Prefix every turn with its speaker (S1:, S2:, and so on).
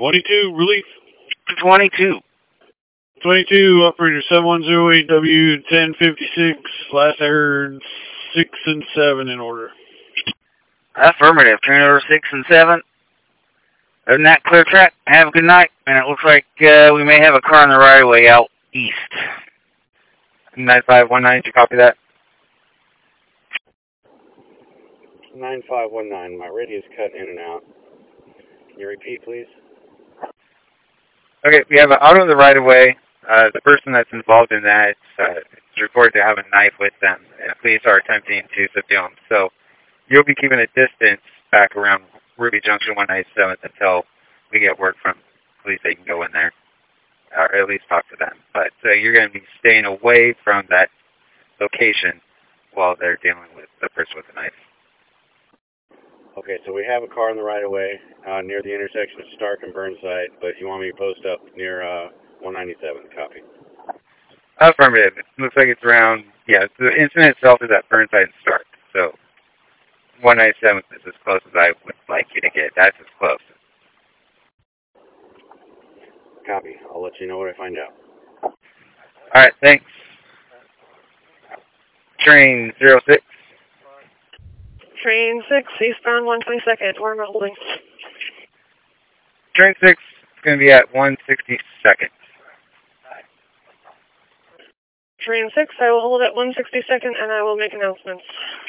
S1: 22, relief.
S2: 22.
S1: 22, operator 7108W1056. Last I heard 6 and 7 in order.
S2: Affirmative. Train order 6 and 7. Other than that, clear track. Have a good night. And it looks like we may have a car on the right of way out east. 9519, did you copy that?
S3: 9519, my radio's cut in and out. Can you repeat, please?
S2: Okay, we have an auto on the right of way. The person that's involved in that is reported to have a knife with them. And police are attempting to subdue him. So you'll be keeping a distance back around Ruby Junction 197 until we get word from police they can go in there, or at least talk to them. But you're going to be staying away from that location while they're dealing with the person with the knife.
S3: Okay, so we have a car on the right of way near the intersection of Stark and Burnside, but you want me to post up near 197. Copy.
S2: Affirmative. It looks like it's around, the incident itself is at Burnside and Stark. So 197 is as close as I would like you to get. That's as close.
S3: Copy. I'll let you know what I find out.
S2: All right, thanks. Train 06.
S4: Train 6, eastbound 122nd. Where am I holding?
S2: Train 6 is going to be at 162nd.
S4: Train 6, I will hold at 162nd and I will make announcements.